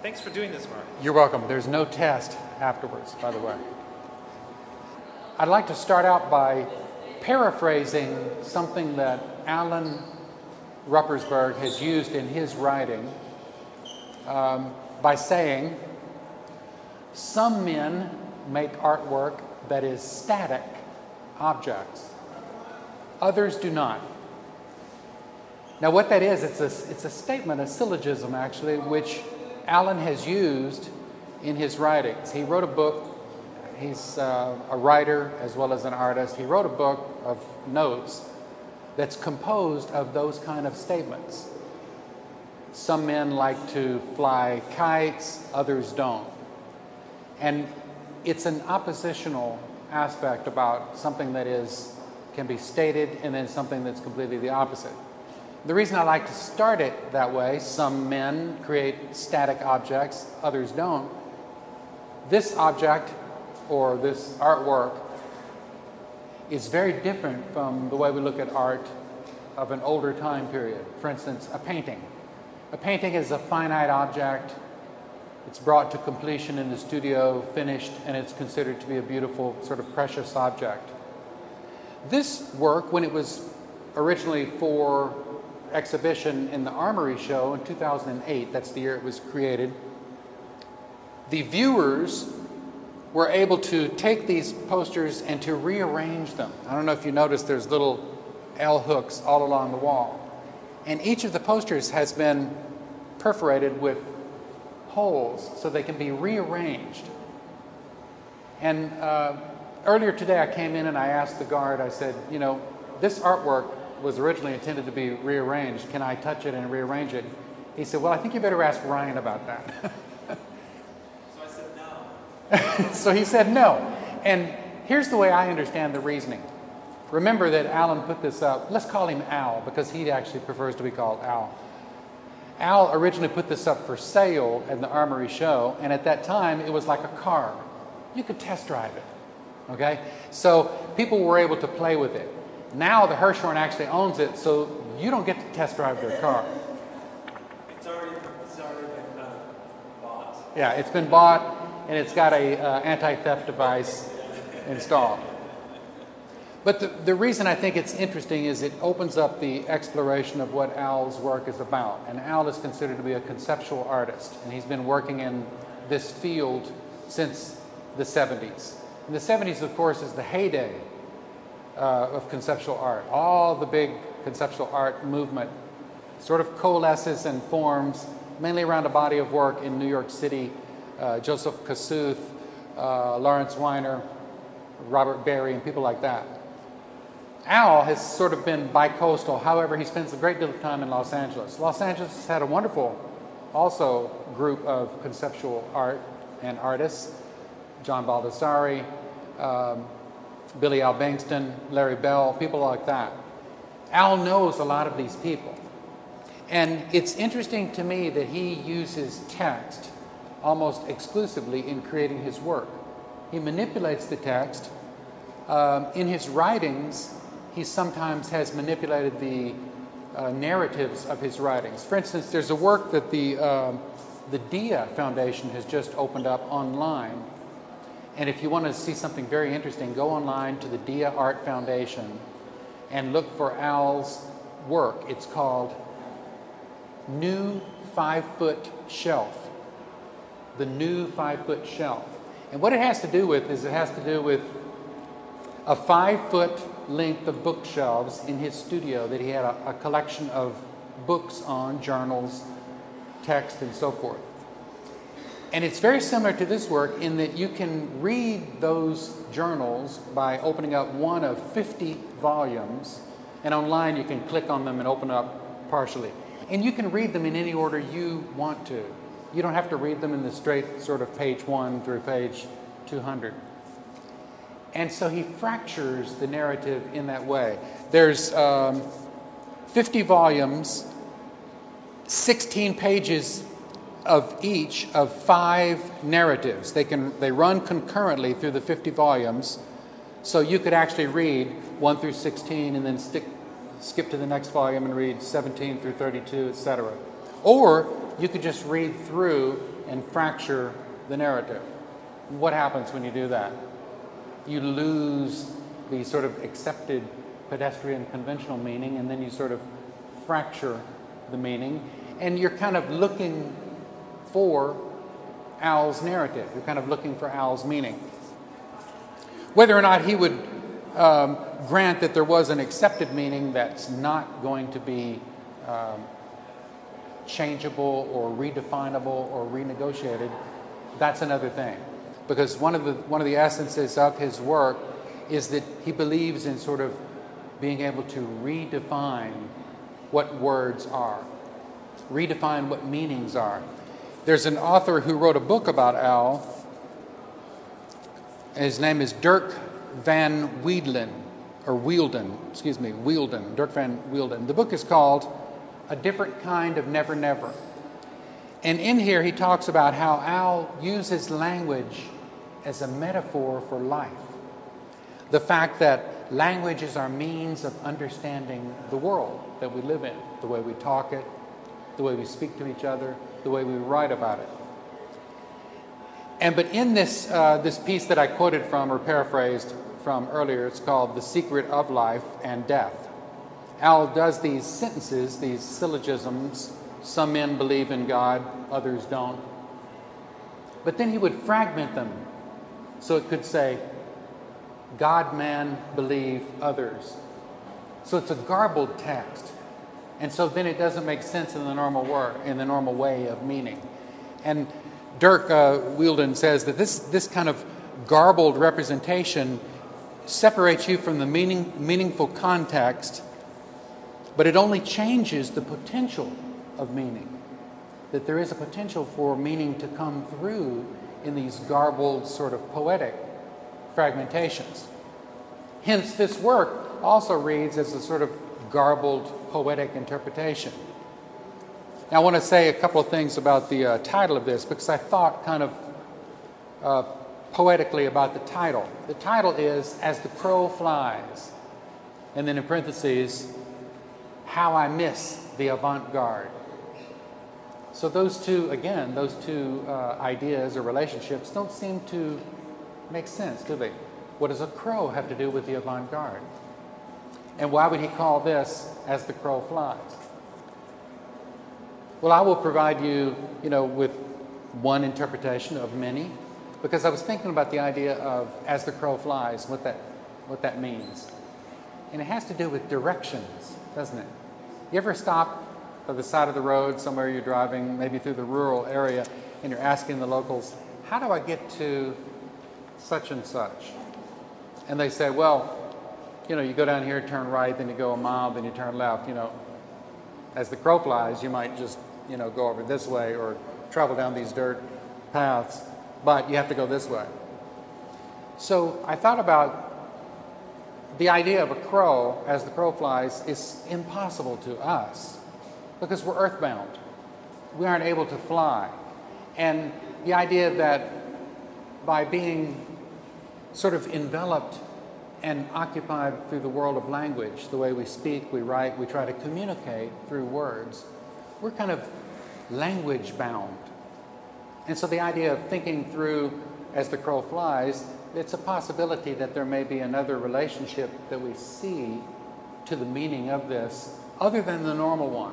Thanks for doing this, Mark. You're welcome. There's no test afterwards, by the way. I'd like to start out by paraphrasing something that Alan Ruppersberg has used in his writing by saying, some men make artwork that is static objects. Others do not. Now what that is, it's a statement, a syllogism actually, which Alan has used in his writings. He wrote a book, he's a writer as well as an artist. He wrote a book of notes that's composed of those kind of statements. Some men like to fly kites, others don't. And it's an oppositional aspect about something that can be stated and then something that's completely the opposite. The reason I like to start it that way, some men create static objects, others don't. This object or this artwork is very different from the way we look at art of an older time period. For instance, a painting. A painting is a finite object. It's brought to completion in the studio, finished, and it's considered to be a beautiful, sort of precious object. This work, when it was originally for exhibition in the Armory show in 2008, that's the year it was created, the viewers were able to take these posters and to rearrange them. I don't know if you noticed there's little L hooks all along the wall. And each of the posters has been perforated with holes so they can be rearranged. And earlier today I came in and I asked the guard, I said, you know, this artwork was originally intended to be rearranged. Can I touch it and rearrange it? He said, well, I think you better ask Ryan about that. So I said no. So he said no. And here's the way I understand the reasoning. Remember that Alan put this up. Let's call him Al because he actually prefers to be called Al. Al originally put this up for sale at the Armory show, and at that time it was like a car. You could test drive it. Okay? So people were able to play with it. Now the Hirshhorn actually owns it, so you don't get to test drive their car. It's already been bought. Yeah, it's been bought, and it's got a anti-theft device installed. But the reason I think it's interesting is it opens up the exploration of what Al's work is about. And Al is considered to be a conceptual artist, and he's been working in this field since the 70s. And the 70s, of course, is the heyday of conceptual art. All the big conceptual art movement sort of coalesces and forms mainly around a body of work in New York City. Joseph Kosuth, Lawrence Weiner, Robert Barry, and people like that. Al has sort of been bi-coastal. However, he spends a great deal of time in Los Angeles. Los Angeles has had a wonderful also group of conceptual art and artists. John Baldessari, Billy Al Bankston, Larry Bell, people like that. Al knows a lot of these people. And it's interesting to me that he uses text almost exclusively in creating his work. He manipulates the text. In his writings, he sometimes has manipulated the narratives of his writings. For instance, there's a work that the Dia Foundation has just opened up online. And if you want to see something very interesting, go online to the Dia Art Foundation and look for Al's work. It's called New 5-Foot Shelf. The New 5-Foot Shelf. And what it has to do with is it has to do with a 5-foot length of bookshelves in his studio that he had a collection of books on, journals, text, and so forth. And it's very similar to this work in that you can read those journals by opening up one of 50 volumes, and online you can click on them and open up partially. And you can read them in any order you want to. You don't have to read them in the straight sort of page 1 through page 200. And so he fractures the narrative in that way. There's 50 volumes, 16 pages of each of 5 narratives. They run concurrently through the 50 volumes, so you could actually read 1 through 16 and then skip to the next volume and read 17 through 32, etc. Or you could just read through and fracture the narrative. What happens when you do that? You lose the sort of accepted pedestrian conventional meaning, and then you sort of fracture the meaning, and you're kind of looking for Al's narrative. You're kind of looking for Al's meaning. Whether or not he would grant that there was an accepted meaning that's not going to be changeable or redefinable or renegotiated, that's another thing. Because one of the essences of his work is that he believes in sort of being able to redefine what words are, redefine what meanings are. There's an author who wrote a book about Al. His name is Dirk van Wielden, Dirk van Wielden. The book is called A Different Kind of Never Never. And in here he talks about how Al uses language as a metaphor for life. The fact that language is our means of understanding the world that we live in, the way we talk it, the way we speak to each other, the way we write about it. But in this piece that I quoted from or paraphrased from earlier, it's called The Secret of Life and Death. Al does these sentences, these syllogisms. Some men believe in God, others don't. But then he would fragment them so it could say, God, man, believe, others. So it's a garbled text. And so then it doesn't make sense in the normal way of meaning. And Dirk Wielden says that this kind of garbled representation separates you from the meaningful context, but it only changes the potential of meaning. That there is a potential for meaning to come through in these garbled sort of poetic fragmentations. Hence, this work also reads as a sort of garbled poetic interpretation. Now, I want to say a couple of things about the title of this, because I thought kind of poetically about the title. The title is As the Crow Flies, and then in parentheses, How I Miss the Avant-Garde. So those two ideas or relationships don't seem to make sense, do they? What does a crow have to do with the avant-garde? And why would he call this As the Crow Flies? Well, I will provide you, with one interpretation of many, because I was thinking about the idea of As the Crow Flies, what that means. And it has to do with directions, doesn't it? You ever stop by the side of the road somewhere you're driving, maybe through the rural area, and you're asking the locals, how do I get to such and such? And they say, well, you go down here, turn right, then you go a mile, then you turn left. As the crow flies, you might just, go over this way or travel down these dirt paths, but you have to go this way. So I thought about the idea of a crow, as the crow flies, is impossible to us because we're earthbound. We aren't able to fly. And the idea that by being sort of enveloped and occupied through the world of language, the way we speak, we write, we try to communicate through words, we're kind of language bound. And so the idea of thinking through As the Crow Flies, it's a possibility that there may be another relationship that we see to the meaning of this other than the normal one.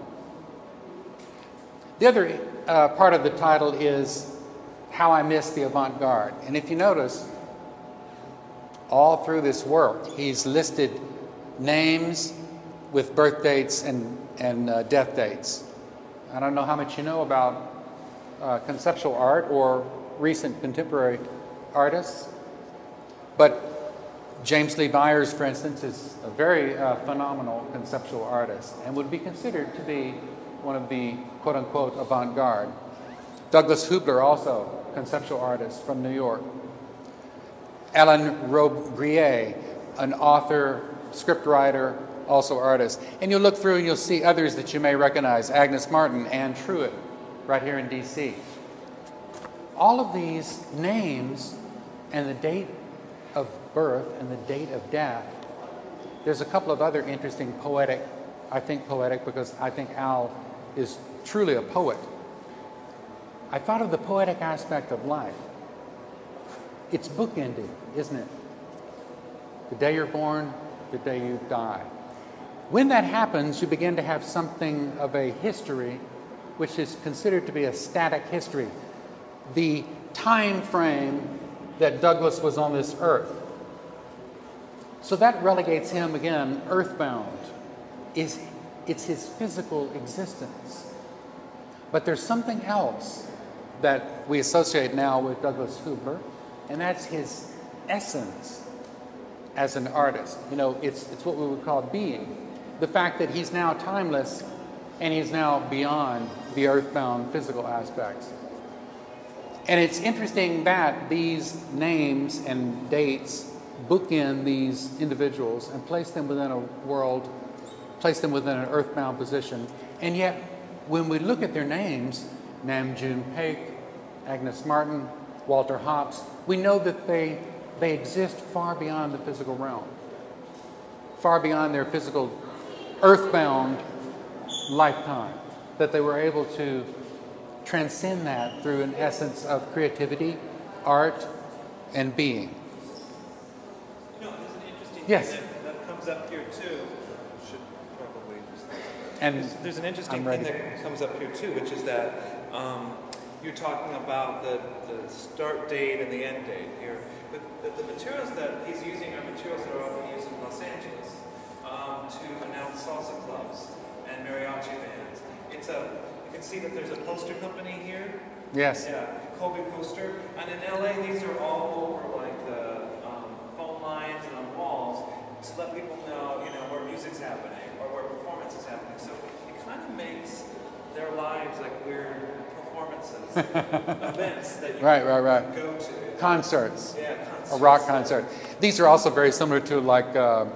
The other part of the title is How I Miss the Avant-Garde. And if you notice, all through this work, he's listed names with birth dates and death dates. I don't know how much you know about conceptual art or recent contemporary artists, but James Lee Byers, for instance, is a very phenomenal conceptual artist and would be considered to be one of the quote-unquote avant-garde. Douglas Hubler, also conceptual artist from New York. Alain Robbe-Grillet, an author, scriptwriter, also artist. And you'll look through and you'll see others that you may recognize. Agnes Martin, Anne Truitt, right here in D.C. All of these names and the date of birth and the date of death. There's a couple of other interesting poetic because I think Al is truly a poet. I thought of the poetic aspect of life. It's bookended, isn't it? The day you're born, the day you die. When that happens, you begin to have something of a history which is considered to be a static history. The time frame that Douglas was on this earth. So that relegates him again earthbound. It's his physical existence. But there's something else that we associate now with Douglas Hubler, and that's his essence as an artist. You know, it's what we would call being. The fact that he's now timeless and he's now beyond the earthbound physical aspects. And it's interesting that these names and dates bookend these individuals and place them within a world, place them within an earthbound position. And yet, when we look at their names, Nam June Paik, Agnes Martin, Walter Hopps, we know that they exist far beyond the physical realm, far beyond their physical earthbound lifetime, that they were able to transcend that through an essence of creativity, art, and being. You know, there's an interesting Yes. thing that comes up here too. Should probably just. And There's an interesting I'm thing ready. that comes up here too, which is that you're talking about the start date and the end date here. The materials that he's using are materials that are often used in Los Angeles to announce salsa clubs and mariachi bands. You can see that there's a poster company here. Yes. Yeah, Kobe Poster. And in LA, these are all over like the phone lines and on walls to let people know, where music's happening or where performance is happening. So it kind of makes their lives like weird performances, events that you can go to. Concerts. Yeah, concerts. A rock concert. These are also very similar to like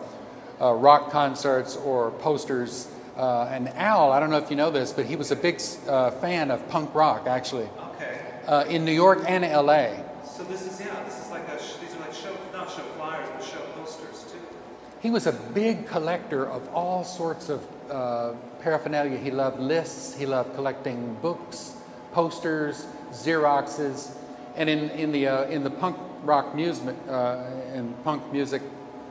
rock concerts or posters. And Al, I don't know if you know this, but he was a big fan of punk rock, actually. Okay. In New York and L.A. So this is like these are like not show flyers, but show posters too. He was a big collector of all sorts of paraphernalia. He loved lists. He loved collecting books, posters, Xeroxes, and in the punk rock music and punk music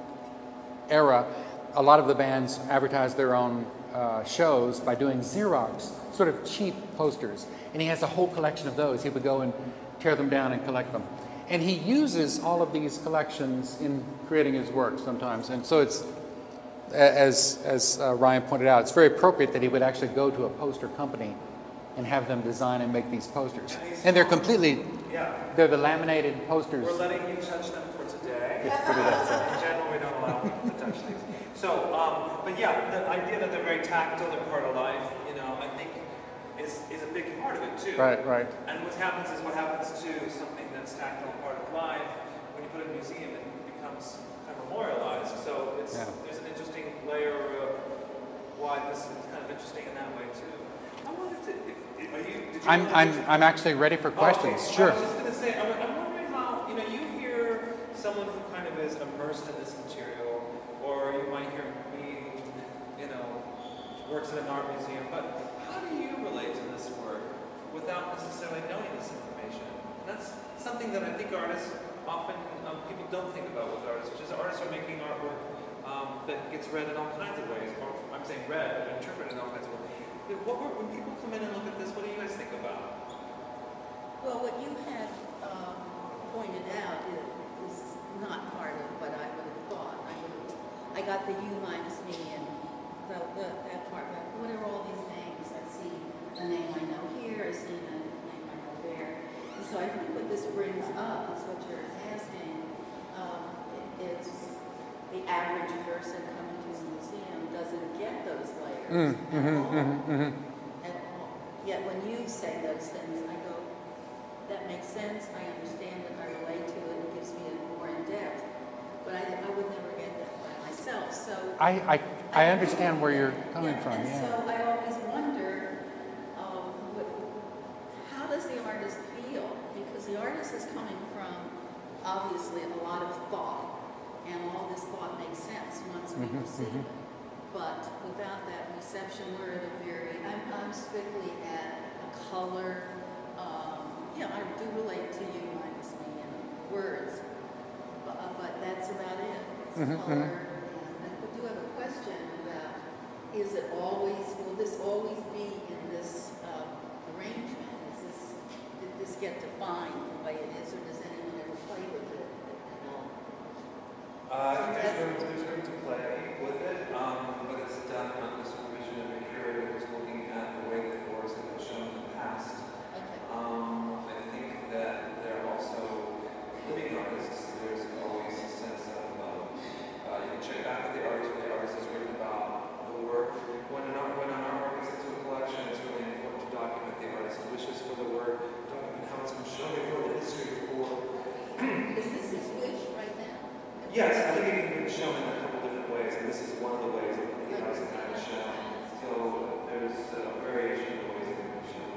era, a lot of the bands advertised their own shows by doing Xerox, sort of cheap posters. And he has a whole collection of those. He would go and tear them down and collect them. And he uses all of these collections in creating his work sometimes. And so it's, as Ryan pointed out, it's very appropriate that he would actually go to a poster company and have them design and make these posters. And they're completely, they're the laminated posters. We're letting you touch them for today. It's pretty that In general, we don't allow people to touch these. So, but yeah, the idea that they're very tactile, they're part of life, I think is a big part of it too. Right. And what happens to something that's tactile, part of life, when you put it in a museum, it becomes kind of memorialized. So there's an interesting layer of why this is kind of interesting in that way too. I wanted to, I'm actually ready for questions. Okay. Sure. I was just going to say, I'm wondering how, you hear someone who kind of is immersed in this material, or you might hear me, works in an art museum, but how do you relate to this work without necessarily knowing this information? And that's something that I think artists often, people don't think about with artists, which is artists are making artwork that gets read in all kinds of ways, or I'm saying read, but interpreted in all kinds of ways. When people come in and look at this, what do you guys think about? Well, what you had pointed out is not part of what I would have thought. I got the U minus me and that part, but what are all these names? I see a name I know here, I see a name I know there. And so I think what this brings up is what you're asking, is the average person coming to a museum doesn't get those layers at all. Yet when you say those things, I go, that makes sense, I understand it, I relate to it, it gives me a more in-depth. But I would never get that by myself. So I understand where you're coming from. And so I always wonder, how does the artist feel? Because the artist is coming from obviously a lot of thought, and all this thought makes sense once we receive it. But without that reception, we're at a very, I'm strictly at a color, yeah, I do relate to you minus me in words, but that's about it. It's color. And I do have a question about, will this always be in this arrangement? Did this get defined the way it is, or does anyone ever play with it at all? There's room to play with it, but it's done under supervision of a curator who's looking at the way that the works have been shown in the past. Okay. I think that there are also living artists. There's always a sense of you can check back with the artist when the artist has written about the work. When an artwork is into a collection, it's really important to document the artist's wishes for the work, document how it's been shown before the history before. Is this his wish right now? Yes, I think it can be shown in a couple different ways, and this is one of the ways that the artist has been shown. So there's a variation of ways it can be shown.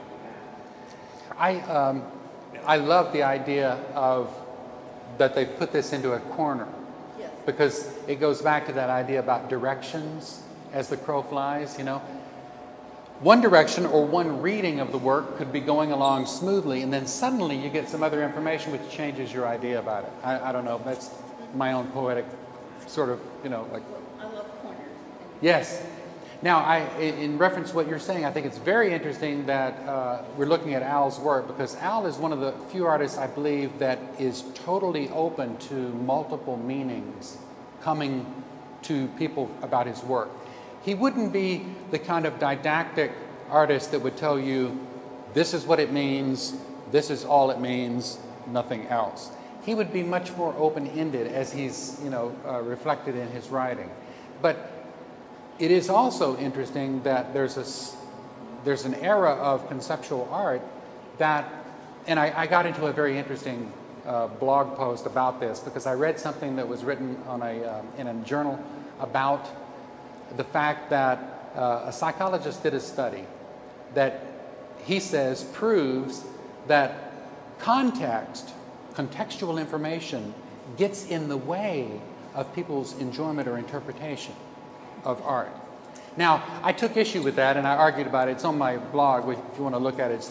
I love the idea of that they've put this into a corner, Yes. because it goes back to that idea about directions as the crow flies, you know. One direction or one reading of the work could be going along smoothly, and then suddenly you get some other information which changes your idea about it. I don't know, that's my own poetic sort of, you know, like. I love corners. Yes. Now, in reference to what you're saying, I think it's very interesting that we're looking at Al's work, because Al is one of the few artists, I believe, that is totally open to multiple meanings coming to people about his work. He wouldn't be the kind of didactic artist that would tell you, this is what it means, this is all it means, nothing else. He would be much more open-ended as he's, reflected in his writing. But it is also interesting that there's an era of conceptual art that, and I got into a very interesting blog post about this, because I read something that was written in a journal about the fact that a psychologist did a study that he says proves that contextual information gets in the way of people's enjoyment or interpretation of art. Now, I took issue with that and I argued about it. It's on my blog, which, if you want to look at it, it's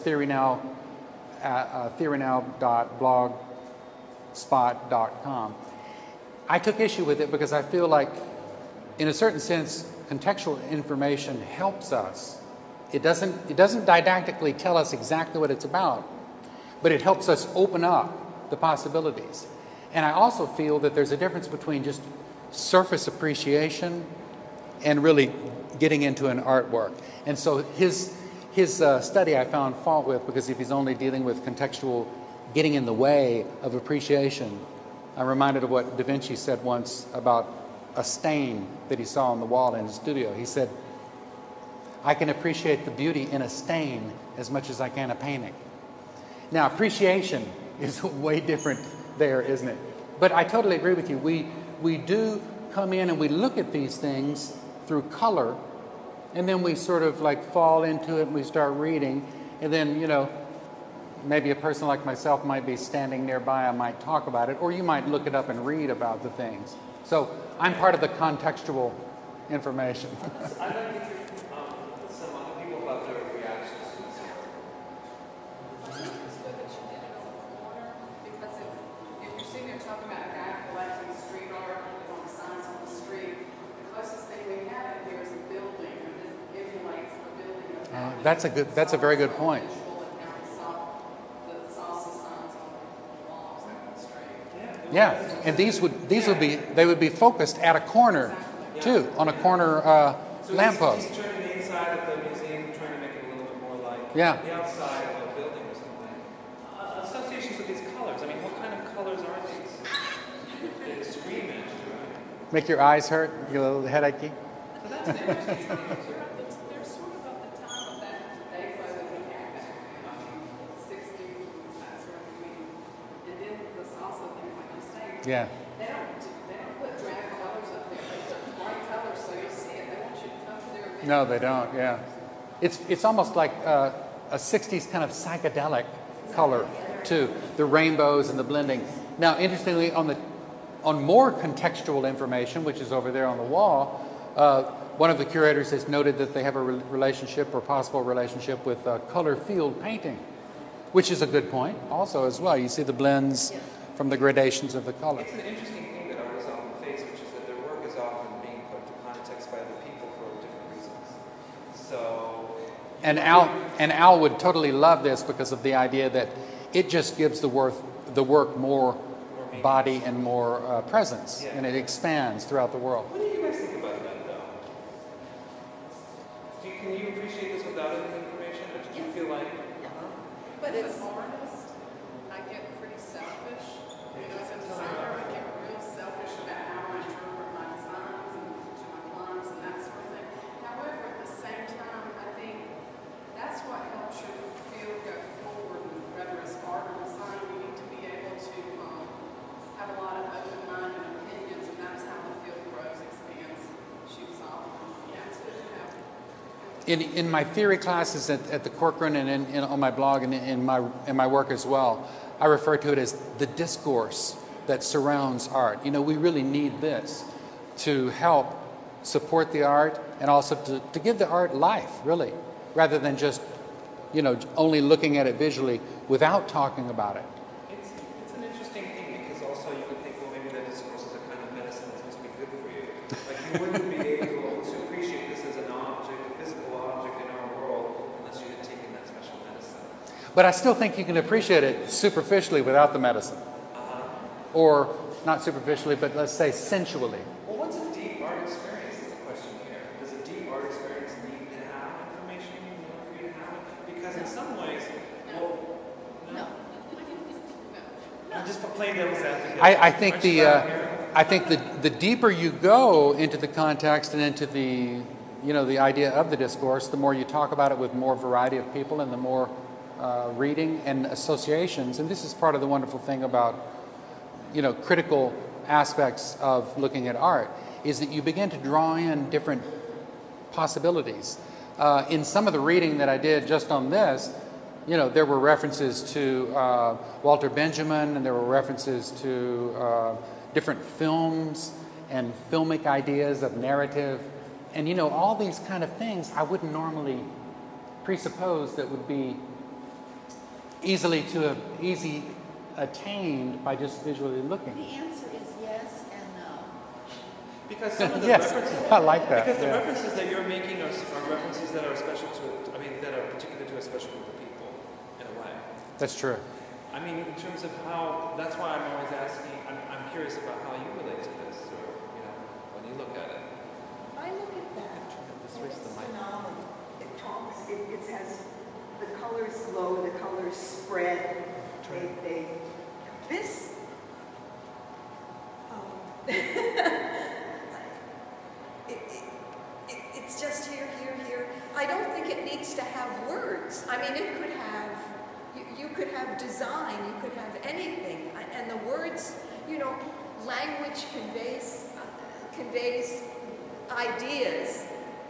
theorynow.blogspot.com. I took issue with it because I feel like, in a certain sense, contextual information helps us. It doesn't didactically tell us exactly what it's about, but it helps us open up the possibilities. And I also feel that there's a difference between just surface appreciation and really getting into an artwork. And so his study I found fault with, because if he's only dealing with contextual getting in the way of appreciation, I'm reminded of what Da Vinci said once about a stain that he saw on the wall in his studio. He said, I can appreciate the beauty in a stain as much as I can a painting. Now, appreciation is way different there, isn't it? But I totally agree with you. We do come in and we look at these things through color, and then we sort of like fall into it and we start reading, and then, maybe a person like myself might be standing nearby, I might talk about it, or you might look it up and read about the things. So I'm part of the contextual information. I'd like to hear some other people about their reactions to this work. It's good that you did it on the corner, because if you're sitting there talking about a guy collecting street art on the signs on the street, the closest thing we have in here is a building, and this emulates a building of that. That's a very good point. Yeah, and these would be focused at a corner, too, on a corner lamppost. He's turning the inside of the museum, trying to make it a little bit more like Yeah. the outside of a building or something. Associations with these colors. I mean, what kind of colors are these? They scream at you, right? Make your eyes hurt, get a little headachy. So that's an interesting thing. They're sort of of the time of that day flow that we had back in the 60s, that's where we mean. And then there's also things like you say. Yeah. They don't put drab colors up there. They put bright colors so you see it. They want you to come to their event. No, they don't. Yeah, it's almost like a '60s kind of psychedelic color too. The rainbows and the blending. Now, interestingly, on more contextual information, which is over there on the wall, one of the curators has noted that they have a relationship or possible relationship with color field painting. which is a good point also as well. You see the blends Yeah. from the gradations of the color. It's an interesting thing that artists often face, which is that their work is often being put into context by other people for different reasons. So, And Al would totally love this because of the idea that it just gives the work more body and more presence, Yeah. and it expands throughout the world. what do you guys think about that, though? Can you appreciate this without any information, or did you feel like? But As it's, an artist, I get pretty selfish. You know, as a designer, I get real selfish about how I interpret my designs and to my clients and that sort of thing. However, at the same time, I think that's what helps your field go forward. Whether it's art or design, you need to be able to have a lot of open-minded opinions, and that's how the field grows, expands, shoots off. Yeah, it's good to have. In my theory classes at the Corcoran and on my blog and in my work as well, I refer to it as the discourse that surrounds art. You know, we really need this to help support the art and also to give the art life, really, rather than just, you know, only looking at it visually without talking about it. It's an interesting thing because also you could think, well, maybe that discourse is a kind of medicine that's supposed to be good for you. Like you wouldn't be able to appreciate this as an object, a physical object in our world, unless you had taken that special medicine. But I still think you can appreciate it superficially without the medicine. Or not superficially, but let's say sensually. Well, what's a deep art experience is the question here. Does a deep art experience need to have information in order for you to have it? Because in some ways, well, no. I'm just playing devil's advocate. I think Aren't you glad I'm here? I think the deeper you go into the context and into the, you know, the idea of the discourse, the more you talk about it with more variety of people and the more reading and associations. And this is part of the wonderful thing about, you know, critical aspects of looking at art, is that you begin to draw in different possibilities. In some of the reading that I did just on this, you know, there were references to Walter Benjamin, and there were references to different films and filmic ideas of narrative. And, you know, all these kind of things I wouldn't normally presuppose that would be easily attained by just visually looking. The answer is yes and no. Because some of the Yes, references, I like that. because the yeah. references that you're making are references that are special to, I mean, that are particular to a special group of people, in a way. That's true. I mean, in terms of how, that's why I'm always asking, I'm curious about how you relate to this, or, you know, when you look at it. I look at that. Switch the mic. Phenomenal. It talks, it has, the colors glow, the colors spread. This, it's just here. I don't think it needs to have words. I mean, it could have, you could have design, you could have anything. And the words, you know, language conveys ideas.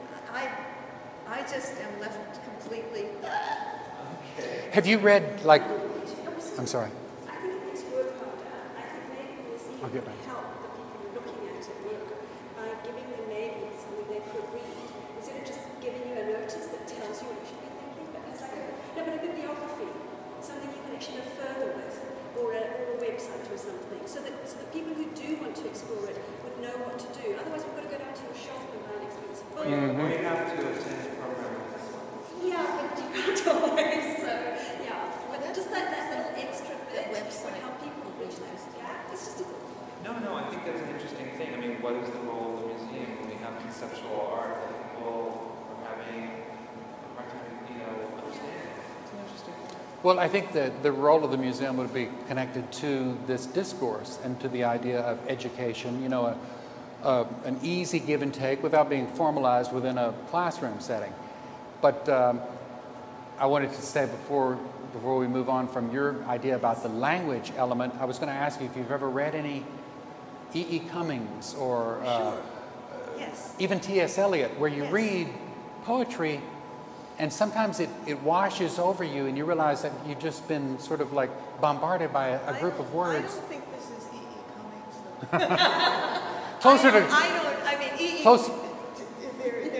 I just am left completely. Have you read, like, I'm sorry. I think it makes work harder. I think maybe this I'll get even back. help the people looking at it work by giving them maybe something they could read instead of just giving you a notice that tells you what you should be thinking. But it's like a bibliography, something you can actually go further with, or a website or something, so that people who do want to explore it would know what to do. Otherwise, we've got to go down to your shop and buy an expensive book. Or you have to attend a program. Yeah, but you can't always. So yeah, but just that little extra bit website. would help people reach those gaps. It's just a No, I think that's an interesting thing. I mean, what is the role of the museum when we have conceptual art that people are having a hard time, you know, understanding? It's an interesting thing. Well, I think that the role of the museum would be connected to this discourse and to the idea of education, you know, an easy give and take without being formalized within a classroom setting. But I wanted to say before we move on from your idea about the language element, I was going to ask you if you've ever read any E.E. Cummings or Yes. even T.S. Eliot, where you Yes. read poetry and sometimes it washes over you and you realize that you've just been sort of like bombarded by a group of I words. don't think this is E.E. Cummings, though. Closer to... I mean, E.E. Close-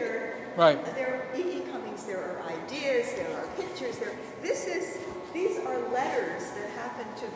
Right. There are E.E. Cummings, there are ideas, there are pictures, these are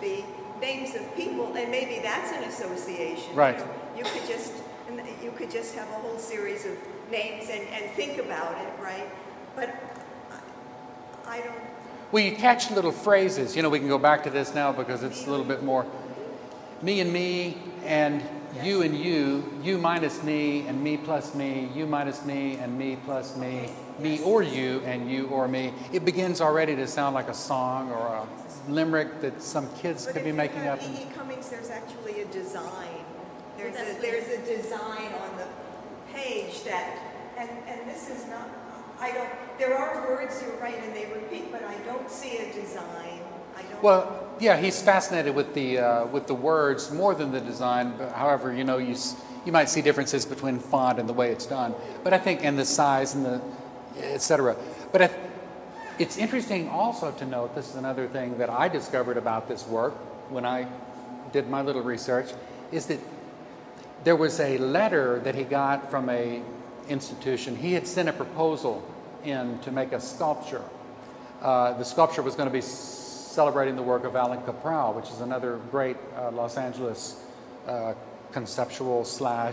be names of people, and maybe that's an association. Right. You could just have a whole series of names and think about it, right? But I don't. Well, you catch little phrases. We can go back to this now because it's a little bit more me, and you and you minus me, and me plus me, you minus me, and me plus me, me or you, and you or me. It begins already to sound like a song or a limerick that some kids could be making up. E. Cummings, there's actually a design. There's Well, there's a design on the page that, and this is not, I don't, there are words, you're right, and they repeat, but I don't see a design. I don't. Well, yeah, he's fascinated with the words more than the design. But however, you might see differences between font and the way it's done. But I think, and the size and the etc. But it's interesting also to note, this is another thing that I discovered about this work when I did my little research, is that there was a letter that he got from a institution. He had sent a proposal in to make a sculpture. The sculpture was going to be celebrating the work of Alan Capral, which is another great Los Angeles conceptual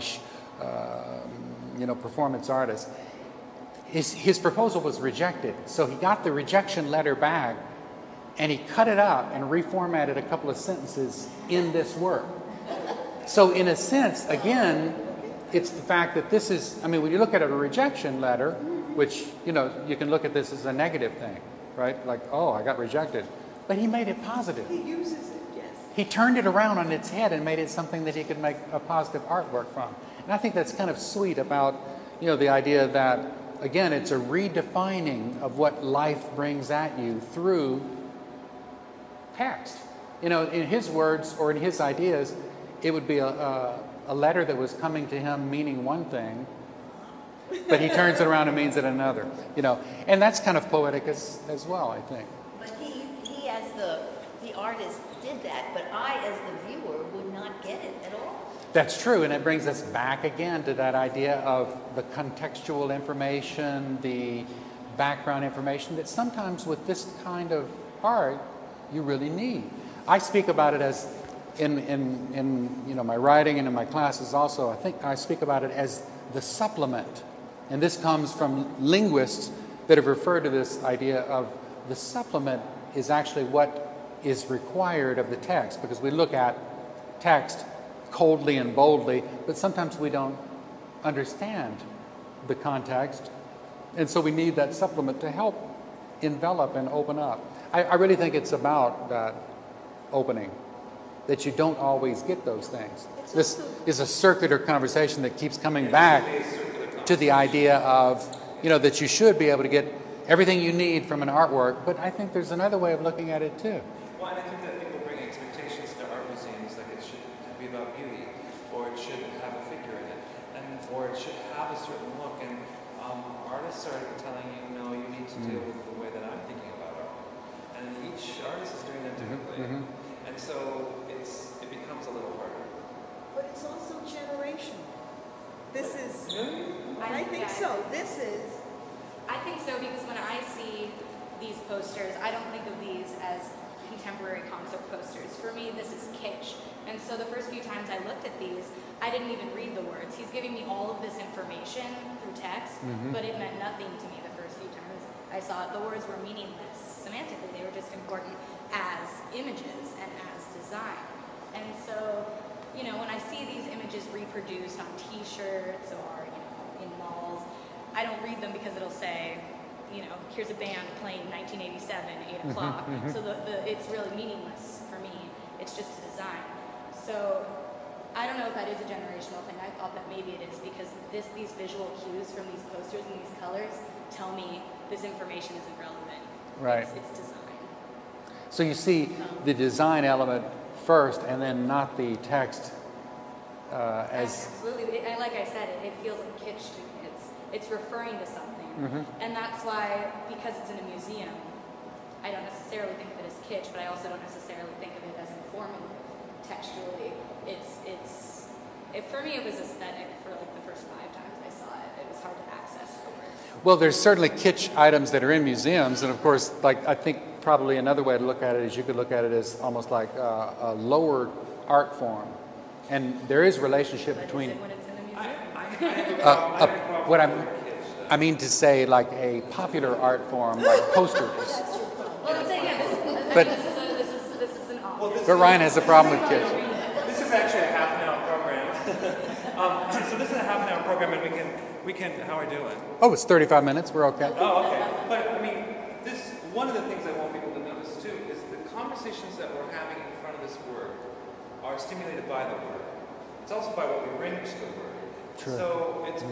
/ performance artist. His proposal was rejected, so he got the rejection letter back, and he cut it up and reformatted a couple of sentences in this work. So in a sense, again, it's the fact that this is, when you look at a rejection letter, which, you can look at this as a negative thing, right? Like, oh, I got rejected. But he made it positive. He uses it, yes. He turned it around on its head and made it something that he could make a positive artwork from. And I think that's kind of sweet about, the idea that, again, it's a redefining of what life brings at you through text. In his words or in his ideas, it would be a letter that was coming to him meaning one thing, but he turns it around and means it another. And that's kind of poetic as well, I think. But he as the artist did that, but I as the viewer would not get it at all. That's true, and it brings us back again to that idea of the contextual information, the background information that sometimes with this kind of art you really need. I speak about it as in my writing and in my classes also. I think I speak about it as the supplement, and this comes from linguists that have referred to this idea of the supplement is actually what is required of the text, because we look at text coldly and boldly, but sometimes we don't understand the context, and so we need that supplement to help envelop and open up. I really think it's about that opening, that you don't always get those things. This is a circular conversation that keeps coming back to the idea of, that you should be able to get everything you need from an artwork, but I think there's another way of looking at it too. Well, and I think that people bring expectations to art museums, like it should be about beauty, or it should have a figure in it, or it should have a certain look. And artists are telling you, no, you need to deal with the way that I'm thinking about art. And each artist is doing that differently. And so it becomes a little harder. But it's also generational. This is, I I think think so. This is. I think so, because when I see these posters, I don't think of these as contemporary concert posters. For me, this is kitsch. And so the first few times I looked at these, I didn't even read the words. He's giving me all of this information through text, but it meant nothing to me the first few times I saw it. The words were meaningless semantically. They were just important as images and as design. And so, when I see these images reproduced on T-shirts or, in malls, I don't read them because it'll say, here's a band playing 1987, 8 o'clock. So it's really meaningless for me. It's just a design. So I don't know if that is a generational thing. I thought that maybe it is, because these visual cues from these posters and these colors tell me this information isn't relevant. Right. It's design. So you see the design element first, and then not the text as. Absolutely. And like I said, it feels like kitsch to me. It's referring to something. And that's why, because it's in a museum, I don't necessarily think of it as kitsch, but I also don't necessarily think of it as informative textually. For me, it was aesthetic for like the first 5 times I saw it. It was hard to access the words. Well, there's certainly kitsch items that are in museums, and of course, like I think probably another way to look at it is you could look at it as almost like a lower art form. And there is a relationship But between, is it when it's in the museum? what I mean to say, like a popular art form, like posters. Well, I'm saying, yeah, But- this is an office. But Ryan has a problem with kitsch. This is actually a half an hour program. So this is a half an hour program, and we can. How are we doing? Oh, it's 35 minutes. We're okay. Oh, okay. But I mean, one of the things I want people to notice too is the conversations that we're having in front of this work are stimulated by the word. It's also by what we bring to the word. True. So it's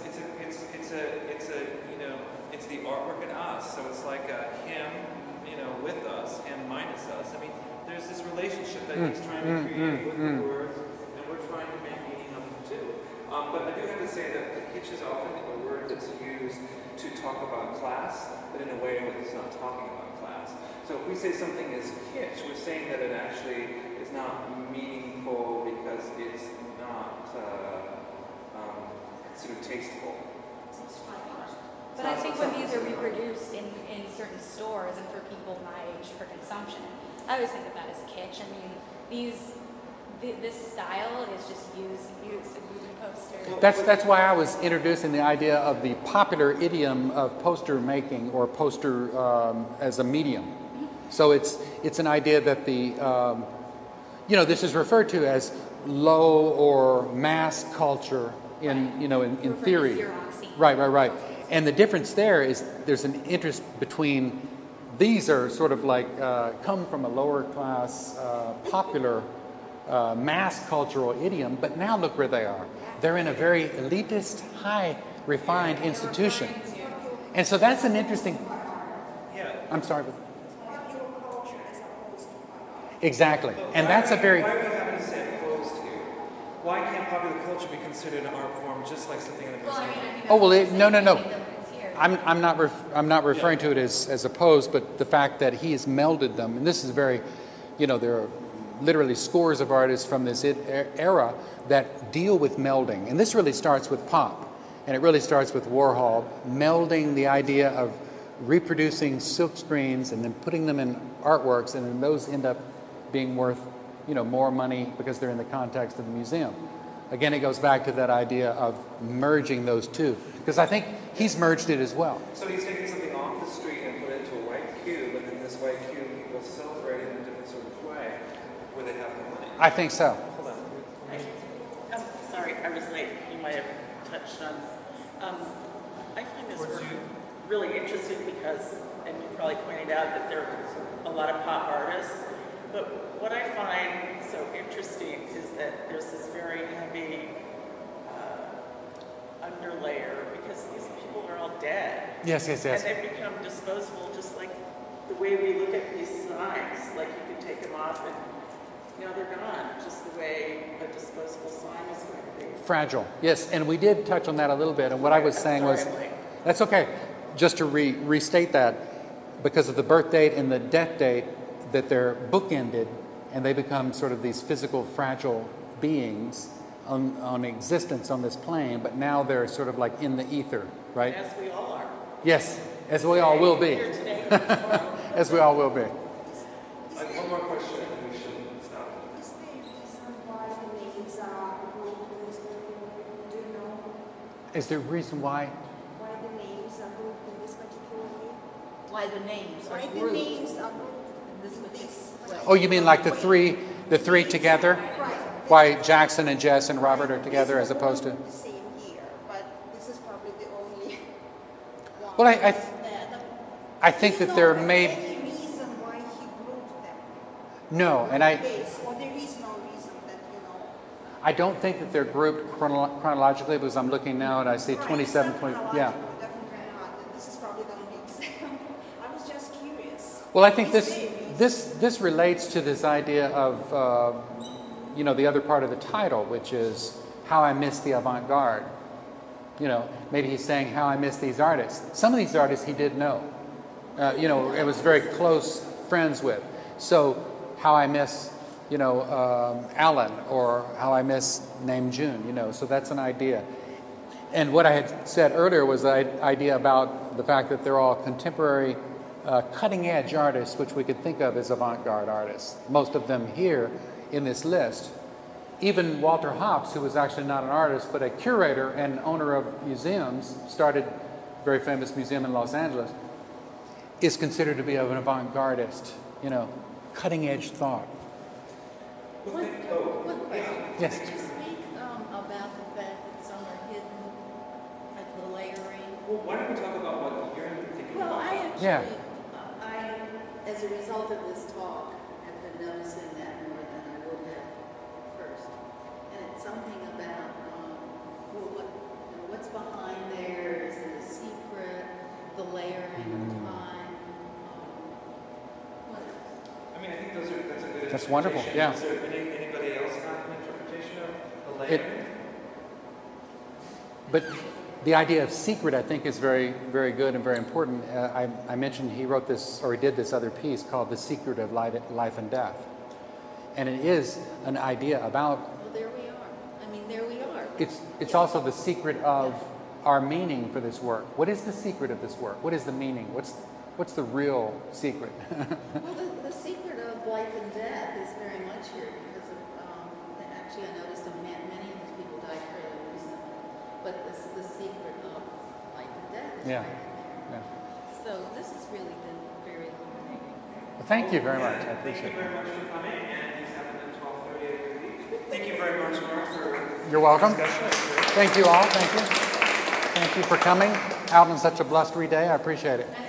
the artwork in us. So it's like him, with us, him minus us. I mean, there's this relationship that he's trying to create with the words, and we're trying to make meaning of them too. But I do have to say that the kitsch is often a word that's used to talk about class, but in a way that it's not talking about class. So if we say something is kitsch, we're saying that it actually is not meaningful because it's not considered tasteful. But I think when these are reproduced in certain stores and for people my age for consumption, I always think of that as kitsch. I mean, this style is just used in movie posters. That's why I was introducing the idea of the popular idiom of poster making or poster as a medium. So it's an idea that this is referred to as low or mass culture in theory. Right. And the difference there is there's an interest between these are sort of like come from a lower class popular mass cultural idiom, but now look where they are. They're in a very elitist, high refined institution. And so that's an interesting. Yeah. I'm sorry. Exactly. And that's a very. Why are we having to say opposed here? Why can't popular culture be considered an art form just like something in a museum? No. I'm not referring to it as opposed, but the fact that he has melded them, and this is very, there are literally scores of artists from this era that deal with melding, and this really starts with pop, and it really starts with Warhol melding the idea of reproducing silk screens and then putting them in artworks, and then those end up being worth, more money because they're in the context of the museum. Again, it goes back to that idea of merging those two, because I think he's merged it as well. So he's taking something off the street and put it into a white cube, and in this white cube, people celebrate it in a different sort of way, where they have more money. I think so. Hold on. I'm sorry, I was late. You might have touched on. I find this work really interesting because, and you probably pointed out that there are a lot of pop artists, but what I find so interesting is that there's this very heavy underlayer because these people are all dead. Yes. And they've become disposable, just like the way we look at these signs. Like you can take them off and now they're gone, just the way a disposable sign is going to be. Fragile. Yes, and we did touch on that a little bit. And what I was saying was, that's okay. Just to restate that, because of the birth date and the death date, that they're bookended, and they become sort of these physical, fragile beings on existence on this plane, but now they're sort of like in the ether, right? As we all are. Yes, as we all will be. Here today, As we all will be. One more question, and we should stop. Is there a reason why the names are grouped in this particular way? Do you know Is there a reason why? why the names are grouped in this particular way? Why the names are Why the grouped names are grouped in this particular way. Oh, you mean like the three together? Right. Why Jackson and Jess and Robert are together as opposed to? The same here, but this is probably the only one. Well, that. I think that there may. Any reason why he grouped them? No, and Or there is no reason that I don't think that they're grouped chronologically, because I'm looking now and I see 27, 20, yeah. Definitely not. This is probably the only example. I was just curious. Well, I think Is there a reason? this relates to this idea of, the other part of the title, which is How I Miss the Avant-Garde. Maybe he's saying how I miss these artists. Some of these artists he did know. It was very close friends with. So how I miss, Alan, or how I miss Name June, so that's an idea. And what I had said earlier was the idea about the fact that they're all contemporary cutting-edge artists, which we could think of as avant-garde artists. Most of them here in this list. Even Walter Hopps, who was actually not an artist, but a curator and owner of museums, started a very famous museum in Los Angeles, is considered to be an avant-gardist, you know, cutting-edge thought. One question. Yes. Could you speak about the fact that some are hidden, like the layering? Well, why don't we talk about what you're thinking Well, about? I actually, Yeah. as a result of this talk, have been noticing that more than I would have at first. And it's something about, what's behind there, is it a secret, the layering of time? What else? I mean, I think that's a good That's wonderful, interpretation. yeah. Is there anybody else have an interpretation of the It- layering? But the idea of secret, I think, is very, very good and very important. I mentioned he wrote this, or he did this other piece called The Secret of Life and Death. And it is an idea about, Well, there we are. I mean, there we are. it's also the secret of our meaning for this work. What is the secret of this work? What is the meaning? What's the real secret? Well, the secret of life and death is very much here because of, actually I noticed that many of these people died fairly recently, but the secret of life and death is Yeah. right in there. Yeah. So this has really been very illuminating. Well, thank you very much. I Thank appreciate you it. very much for coming, and he's happened at 12:30 every week. Thank you very much, Mark, for You're welcome. discussion. Thank you all. Thank you. Thank you for coming out on such a blustery day. I appreciate it.